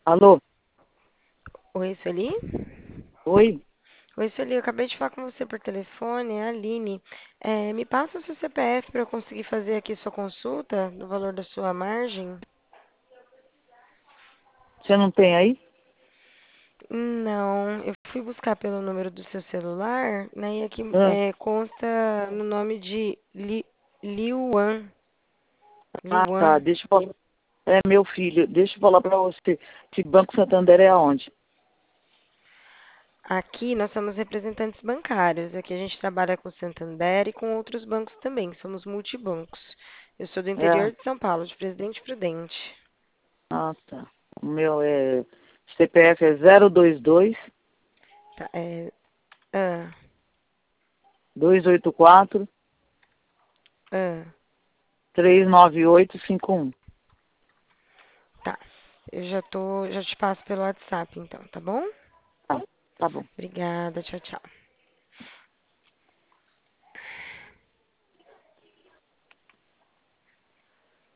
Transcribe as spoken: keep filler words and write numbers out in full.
Alô? Oi, Sueli? Oi? Oi, Sueli, eu acabei de falar com você por telefone, é a Aline. É, me passa o seu C P F para eu conseguir fazer aqui sua consulta do valor da sua margem? Você não tem aí? Não, eu fui buscar pelo número do seu celular, né? E aqui Ah, é, consta no nome de Li, Liuan. ah, tá. Liuan. Deixa eu falar. É meu filho. Deixa eu falar pra você. Que Banco Santander é aonde? Aqui nós somos representantes bancários. Aqui a gente trabalha com o Santander e com outros bancos também. Somos multibancos. Eu sou do É. interior de São Paulo, de Presidente Prudente. Ah, tá. O meu é. C P F é zero dois dois, Tá, é, ah, dois oito quatro, ah. três nove oito cinco um. Tá. Eu já tô, já te passo pelo WhatsApp, então, tá bom? Tá, tá bom. Obrigada, tchau, tchau.